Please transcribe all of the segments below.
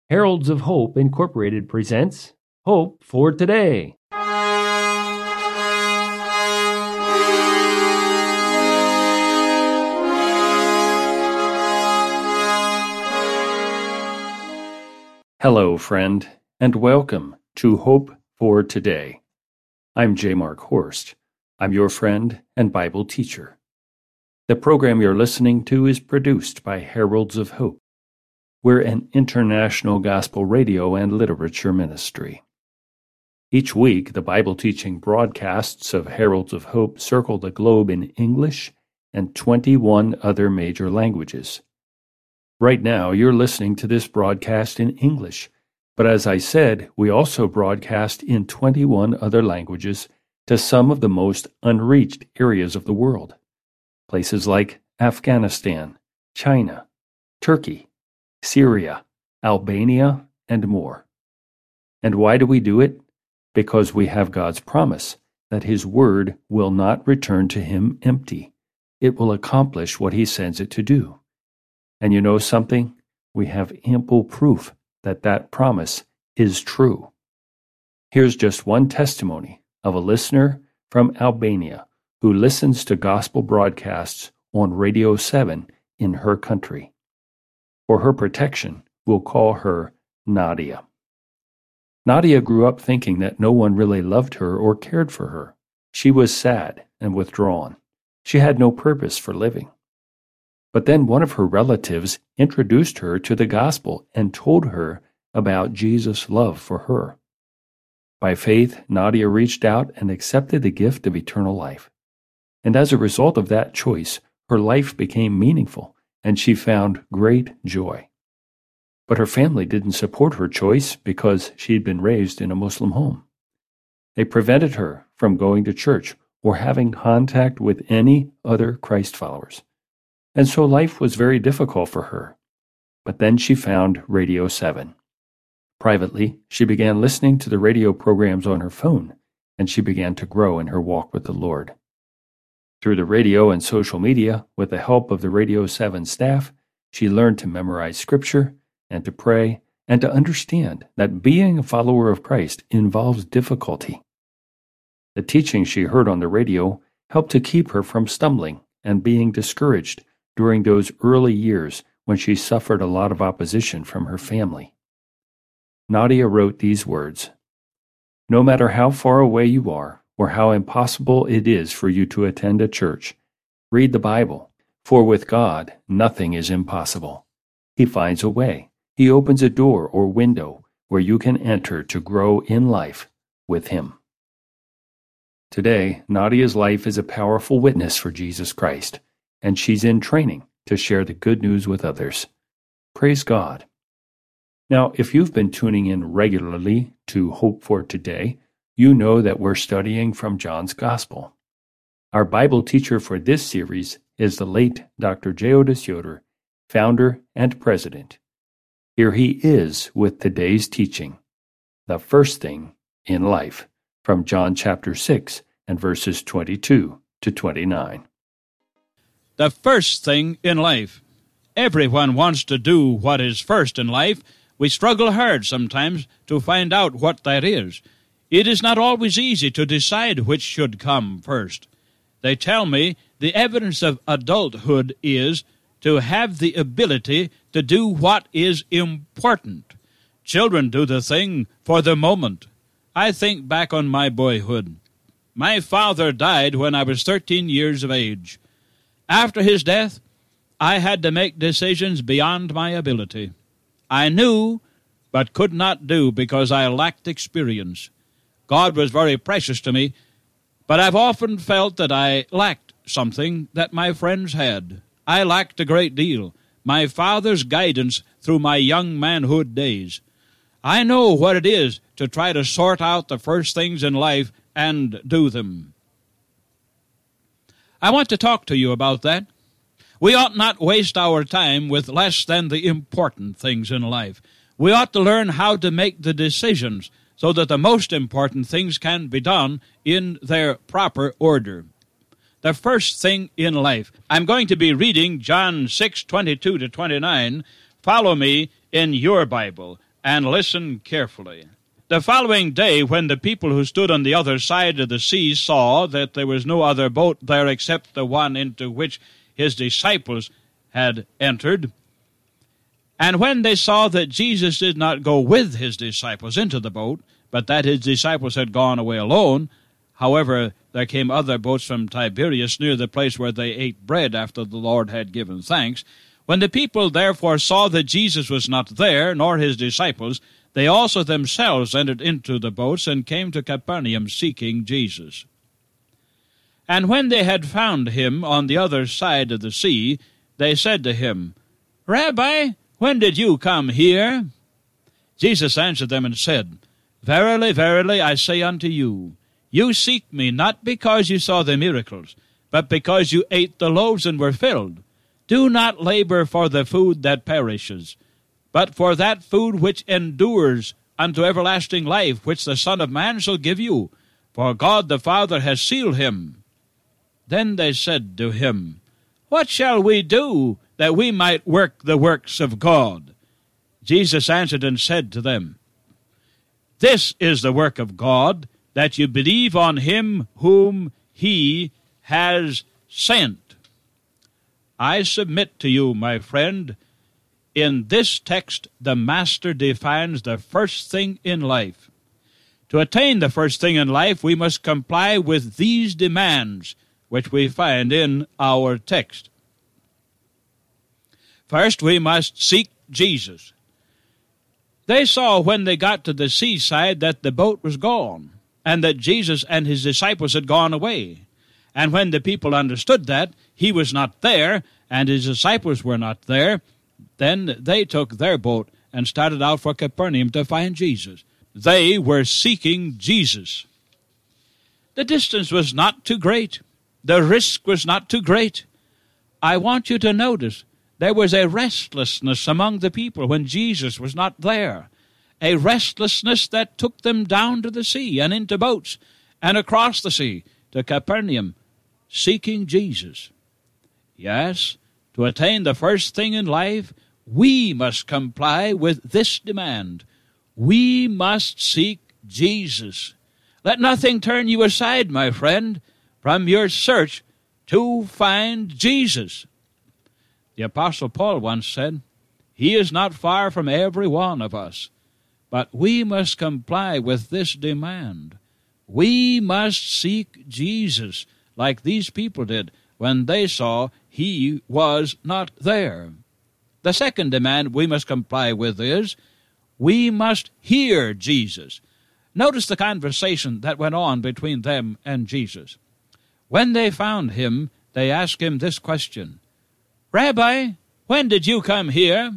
Heralds of Hope Incorporated presents Hope for Today. Hello, friend, and welcome to Hope for Today. I'm J. Mark Horst. I'm your friend and Bible teacher. The program you're listening to is produced by Heralds of Hope. We're an international gospel radio and literature ministry. Each week, the Bible teaching broadcasts of Heralds of Hope circle the globe in English and 21 other major languages. Right now, you're listening to this broadcast in English, but as I said, we also broadcast in 21 other languages to some of the most unreached areas of the world. Places like Afghanistan, China, Turkey, Syria, Albania, and more. And why do we do it? Because we have God's promise that His Word will not return to Him empty. It will accomplish what He sends it to do. And you know something? We have ample proof that that promise is true. Here's just one testimony of a listener from Albania who listens to gospel broadcasts on Radio 7 in her country. For her protection, we'll call her Nadia. Nadia grew up thinking that no one really loved her or cared for her. She was sad and withdrawn. She had no purpose for living. But then one of her relatives introduced her to the gospel and told her about Jesus' love for her. By faith, Nadia reached out and accepted the gift of eternal life. And as a result of that choice, her life became meaningful, and she found great joy. But her family didn't support her choice because she'd been raised in a Muslim home. They prevented her from going to church or having contact with any other Christ followers. And so life was very difficult for her. But then she found Radio 7. Privately, she began listening to the radio programs on her phone, and she began to grow in her walk with the Lord. Through the radio and social media, with the help of the Radio 7 staff, she learned to memorize Scripture and to pray and to understand that being a follower of Christ involves difficulty. The teaching she heard on the radio helped to keep her from stumbling and being discouraged during those early years when she suffered a lot of opposition from her family. Nadia wrote these words, "No matter how far away you are, or how impossible it is for you to attend a church, read the Bible, for with God nothing is impossible. He finds a way. He opens a door or window where you can enter to grow in life with Him." Today, Nadia's life is a powerful witness for Jesus Christ, and she's in training to share the good news with others. Praise God. Now, if you've been tuning in regularly to Hope for Today, you know that we're studying from John's Gospel. Our Bible teacher for this series is the late Dr. J. Otis Yoder, founder and president. Here he is with today's teaching, the first thing in life, from John chapter 6 and verses 22 to 29. The first thing in life. Everyone wants to do what is first in life. We struggle hard sometimes to find out what that is. It is not always easy to decide which should come first. They tell me the evidence of adulthood is to have the ability to do what is important. Children do the thing for the moment. I think back on my boyhood. My father died when I was 13 years of age. After his death, I had to make decisions beyond my ability. I knew, but could not do because I lacked experience. God was very precious to me, but I've often felt that I lacked something that my friends had. I lacked a great deal, my father's guidance through my young manhood days. I know what it is to try to sort out the first things in life and do them. I want to talk to you about that. We ought not waste our time with less than the important things in life. We ought to learn how to make the decisions so that the most important things can be done in their proper order. The first thing in life. I'm going to be reading John 6:22 to 29. Follow me in your Bible. and listen carefully. The following day, when the people who stood on the other side of the sea saw that there was no other boat there except the one into which his disciples had entered, and when they saw that Jesus did not go with his disciples into the boat, but that his disciples had gone away alone, however, there came other boats from Tiberias near the place where they ate bread after the Lord had given thanks. When the people therefore saw that Jesus was not there, nor his disciples, they also themselves entered into the boats and came to Capernaum seeking Jesus. And when they had found him on the other side of the sea, they said to him, Rabbi, when did you come here? Jesus answered them and said, Verily, verily, I say unto you, you seek me not because you saw the miracles, but because you ate the loaves and were filled. Do not labor for the food that perishes, but for that food which endures unto everlasting life, which the Son of Man shall give you, for God the Father has sealed him. Then they said to him, What shall we do, that we might work the works of God? Jesus answered and said to them, This is the work of God, that you believe on him whom he has sent. I submit to you, my friend, in this text the Master defines the first thing in life. To attain the first thing in life, we must comply with these demands, which we find in our text. First, we must seek Jesus. They saw when they got to the seaside that the boat was gone, and that Jesus and his disciples had gone away. And when the people understood that he was not there, and his disciples were not there, then they took their boat and started out for Capernaum to find Jesus. They were seeking Jesus. The distance was not too great. The risk was not too great. I want you to notice there was a restlessness among the people when Jesus was not there, a restlessness that took them down to the sea and into boats and across the sea to Capernaum, seeking Jesus. Yes, to attain the first thing in life, we must comply with this demand. We must seek Jesus. Let nothing turn you aside, my friend, from your search to find Jesus. The Apostle Paul once said, He is not far from every one of us, but we must comply with this demand. We must seek Jesus, like these people did when they saw he was not there. The second demand we must comply with is, we must hear Jesus. Notice the conversation that went on between them and Jesus. When they found him, they asked him this question, Rabbi, when did you come here?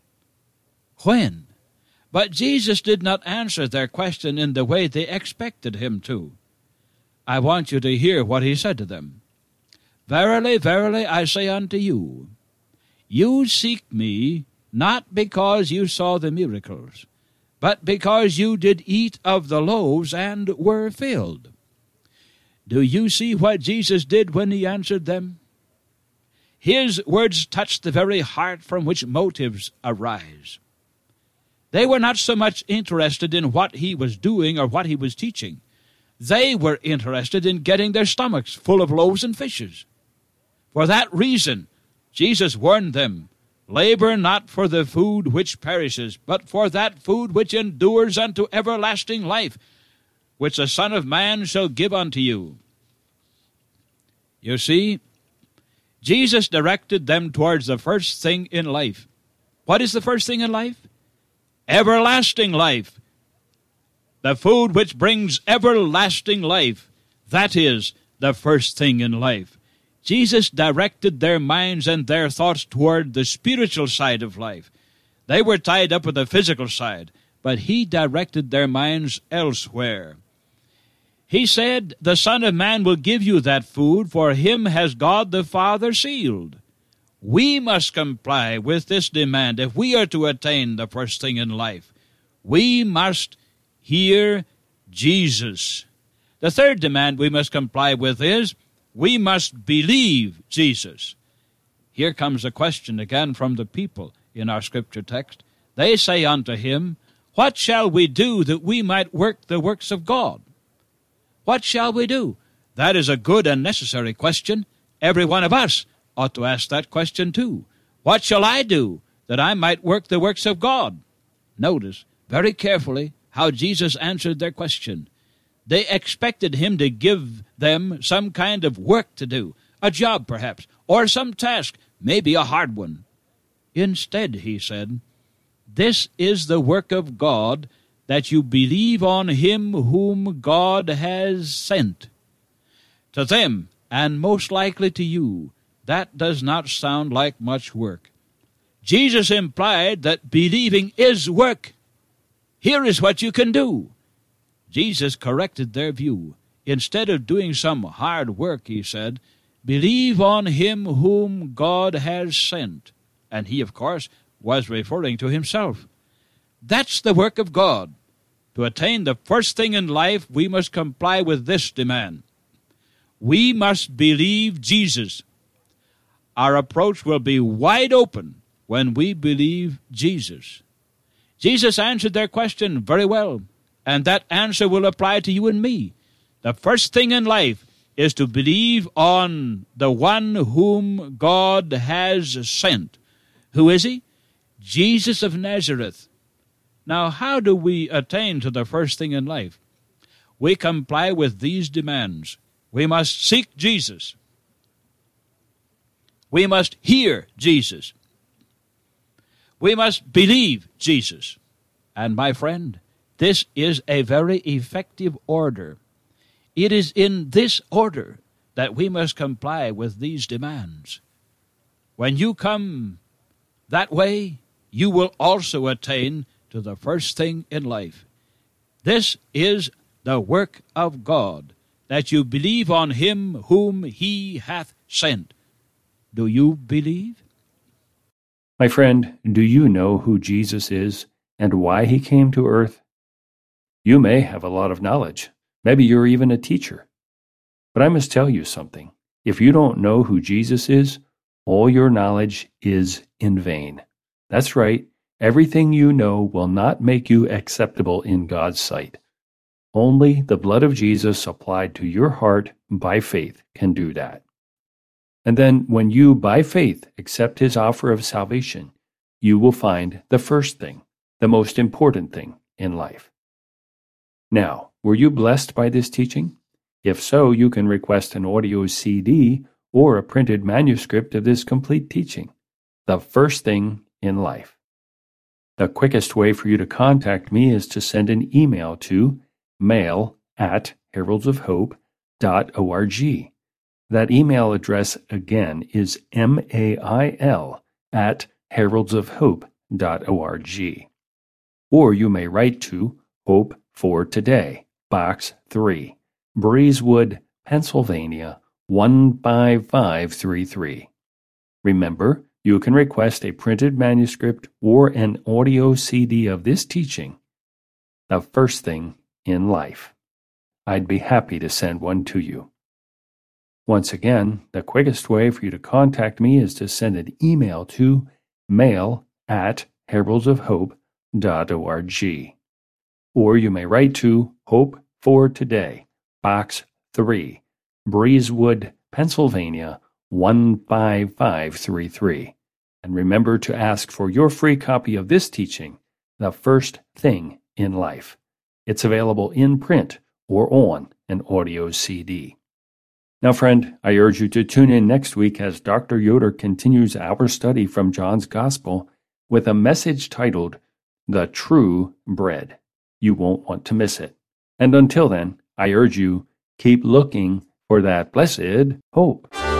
When? But Jesus did not answer their question in the way they expected him to. I want you to hear what he said to them. Verily, verily, I say unto you, you seek me not because you saw the miracles, but because you did eat of the loaves and were filled. Do you see what Jesus did when he answered them? His words touched the very heart from which motives arise. They were not so much interested in what he was doing or what he was teaching. They were interested in getting their stomachs full of loaves and fishes. For that reason, Jesus warned them, Labor not for the food which perishes, but for that food which endures unto everlasting life, which the Son of Man shall give unto you. You see, Jesus directed them towards the first thing in life. What is the first thing in life? Everlasting life. The food which brings everlasting life. That is the first thing in life. Jesus directed their minds and their thoughts toward the spiritual side of life. They were tied up with the physical side, but he directed their minds elsewhere. He said, the Son of Man will give you that food, for him has God the Father sealed. We must comply with this demand if we are to attain the first thing in life. We must hear Jesus. The third demand we must comply with is, we must believe Jesus. Here comes a question again from the people in our scripture text. They say unto him, What shall we do that we might work the works of God? What shall we do? That is a good and necessary question. Every one of us ought to ask that question too. What shall I do that I might work the works of God? Notice very carefully how Jesus answered their question. They expected him to give them some kind of work to do, a job perhaps, or some task, maybe a hard one. Instead, he said, "This is the work of God, that you believe on him whom God has sent." To them, and most likely to you, that does not sound like much work. Jesus implied that believing is work. Here is what you can do. Jesus corrected their view. Instead of doing some hard work, he said, "Believe on him whom God has sent." And he, of course, was referring to himself. That's the work of God. To attain the first thing in life, we must comply with this demand. We must believe Jesus. Our approach will be wide open when we believe Jesus. Jesus answered their question very well, and that answer will apply to you and me. The first thing in life is to believe on the one whom God has sent. Who is he? Jesus of Nazareth. Now, how do we attain to the first thing in life? We comply with these demands. We must seek Jesus. We must hear Jesus. We must believe Jesus. And my friend, this is a very effective order. It is in this order that we must comply with these demands. When you come that way, you will also attain to the first thing in life. This is the work of God, that you believe on him whom he hath sent. Do you believe? My friend, do you know who Jesus is and why he came to earth? You may have a lot of knowledge. Maybe you're even a teacher. But I must tell you something. If you don't know who Jesus is, all your knowledge is in vain. That's right. Everything you know will not make you acceptable in God's sight. Only the blood of Jesus applied to your heart by faith can do that. And then when you, by faith, accept his offer of salvation, you will find the first thing, the most important thing in life. Now, were you blessed by this teaching? If so, you can request an audio CD or a printed manuscript of this complete teaching, The First Thing in Life. The quickest way for you to contact me is to send an email to mail@heraldsofhope.org. That email address again is mail@heraldsofhope.org. Or you may write to Hope for Today, Box 3, Breezewood, Pennsylvania 15533. Remember, you can request a printed manuscript or an audio CD of this teaching, The First Thing in Life. I'd be happy to send one to you. Once again, the quickest way for you to contact me is to send an email to mail@heraldsofhope.org. Or you may write to Hope for Today, Box 3, Breezewood, Pennsylvania 15533. And remember to ask for your free copy of this teaching, The First Thing in Life. It's available in print or on an audio CD. Now, friend, I urge you to tune in next week as Dr. Yoder continues our study from John's Gospel with a message titled, The True Bread. You won't want to miss it. And until then, I urge you, keep looking for that blessed hope.